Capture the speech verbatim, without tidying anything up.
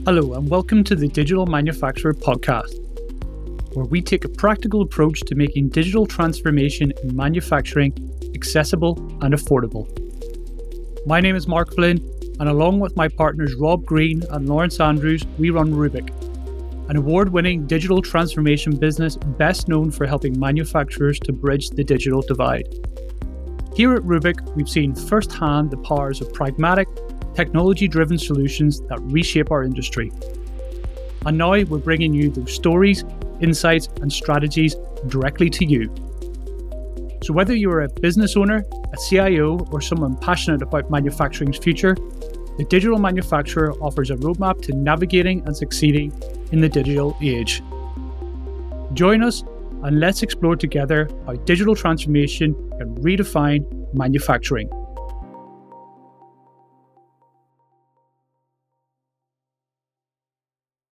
Hello and welcome to the Digital Manufacturer Podcast, where we take a practical approach to making digital transformation in manufacturing accessible and affordable. My name is Mark Flynn, and along with my partners Rob Green and Lawrence Andrews, we run Rubik, an award-winning digital transformation business best known for helping manufacturers to bridge the digital divide. Here at Rubik, we've seen firsthand the powers of pragmatic, technology-driven solutions that reshape our industry. And now we're bringing you those stories, insights, and strategies directly to you. So whether you're a business owner, a C I O, or someone passionate about manufacturing's future, the Digital Manufacturer offers a roadmap to navigating and succeeding in the digital age. Join us and let's explore together how digital transformation can redefine manufacturing.